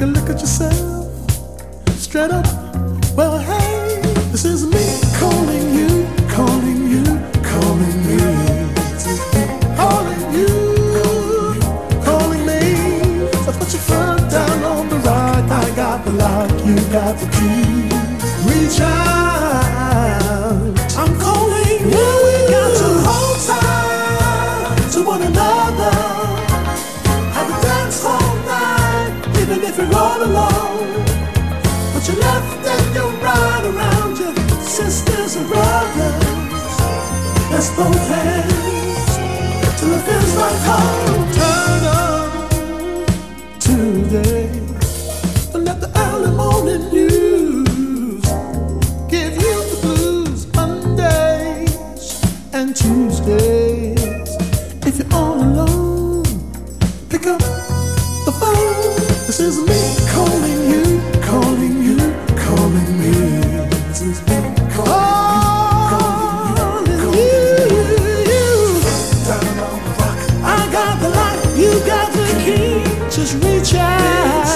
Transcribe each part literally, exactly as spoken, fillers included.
a look at yourself, straight up. Well, hey, this is me calling you, calling you, calling me. Calling you, calling me. So put your foot down on the rock. I got the lock, you got the key. Reach out, I'm calling you. We got to hold tight to one another. Have a dance all night, even if you're all alone. Put your left and your right around your sisters and brothers. Let's both hands till it feels like home. Turn up today and let the early morning news give you the blues. Mondays and Tuesdays, if you're all alone, pick up the phone. This is me calling you, calling you, calling me. This is me calling you, calling you. Down on the rock. I got the lock, you got the key. Just reach out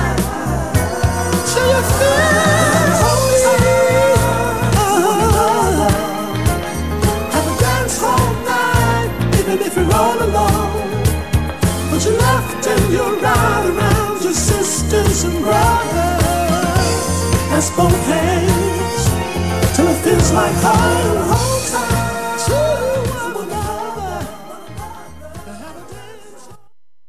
till you feel holy. Have a dance all night, even if you're all alone. Put your left and your right around your sisters and brothers. Let's both hands till it feels like home.